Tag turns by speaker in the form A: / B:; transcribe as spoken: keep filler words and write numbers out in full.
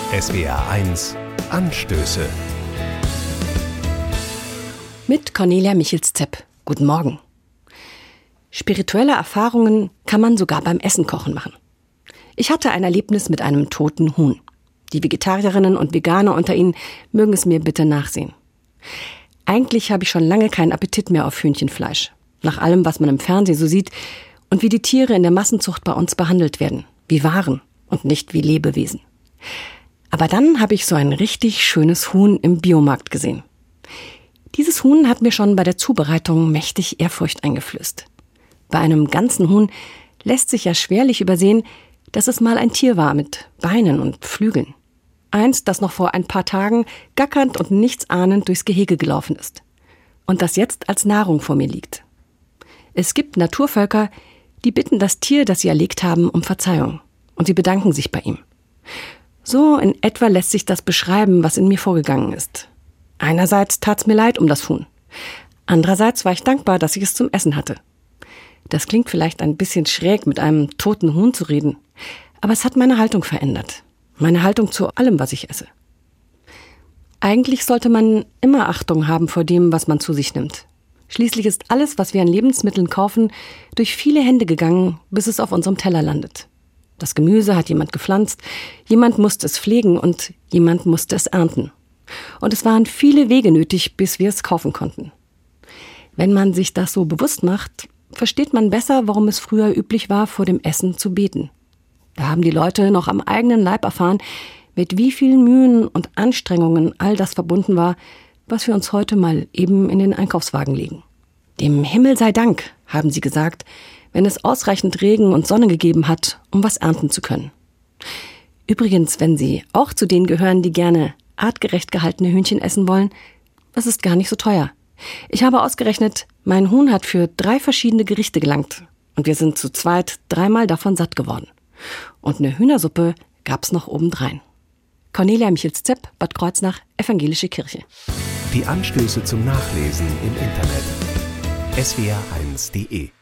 A: S W R eins Anstöße.
B: Mit Cornelia Michels-Zepp. Guten Morgen. Spirituelle Erfahrungen kann man sogar beim Essen kochen machen. Ich hatte ein Erlebnis mit einem toten Huhn. Die Vegetarierinnen und Veganer unter Ihnen mögen es mir bitte nachsehen. Eigentlich habe ich schon lange keinen Appetit mehr auf Hühnchenfleisch. Nach allem, was man im Fernsehen so sieht und wie die Tiere in der Massenzucht bei uns behandelt werden. Wie Waren und nicht wie Lebewesen. Aber dann habe ich so ein richtig schönes Huhn im Biomarkt gesehen. Dieses Huhn hat mir schon bei der Zubereitung mächtig Ehrfurcht eingeflößt. Bei einem ganzen Huhn lässt sich ja schwerlich übersehen, dass es mal ein Tier war mit Beinen und Flügeln. Eins, das noch vor ein paar Tagen gackernd und nichtsahnend durchs Gehege gelaufen ist. Und das jetzt als Nahrung vor mir liegt. Es gibt Naturvölker, die bitten das Tier, das sie erlegt haben, um Verzeihung. Und sie bedanken sich bei ihm. So in etwa lässt sich das beschreiben, was in mir vorgegangen ist. Einerseits tat's mir leid um das Huhn. Andererseits war ich dankbar, dass ich es zum Essen hatte. Das klingt vielleicht ein bisschen schräg, mit einem toten Huhn zu reden. Aber es hat meine Haltung verändert. Meine Haltung zu allem, was ich esse. Eigentlich sollte man immer Achtung haben vor dem, was man zu sich nimmt. Schließlich ist alles, was wir an Lebensmitteln kaufen, durch viele Hände gegangen, bis es auf unserem Teller landet. Das Gemüse hat jemand gepflanzt, jemand musste es pflegen und jemand musste es ernten. Und es waren viele Wege nötig, bis wir es kaufen konnten. Wenn man sich das so bewusst macht, versteht man besser, warum es früher üblich war, vor dem Essen zu beten. Da haben die Leute noch am eigenen Leib erfahren, mit wie vielen Mühen und Anstrengungen all das verbunden war, was wir uns heute mal eben in den Einkaufswagen legen. Dem Himmel sei Dank, haben sie gesagt, wenn es ausreichend Regen und Sonne gegeben hat, um was ernten zu können. Übrigens, wenn Sie auch zu denen gehören, die gerne artgerecht gehaltene Hühnchen essen wollen, das ist gar nicht so teuer. Ich habe ausgerechnet, mein Huhn hat für drei verschiedene Gerichte gelangt und wir sind zu zweit dreimal davon satt geworden. Und eine Hühnersuppe gab's noch obendrein. Cornelia Michels-Zepp, Bad Kreuznach, Evangelische Kirche.
A: Die Anstöße zum Nachlesen im Internet. S W R eins punkt de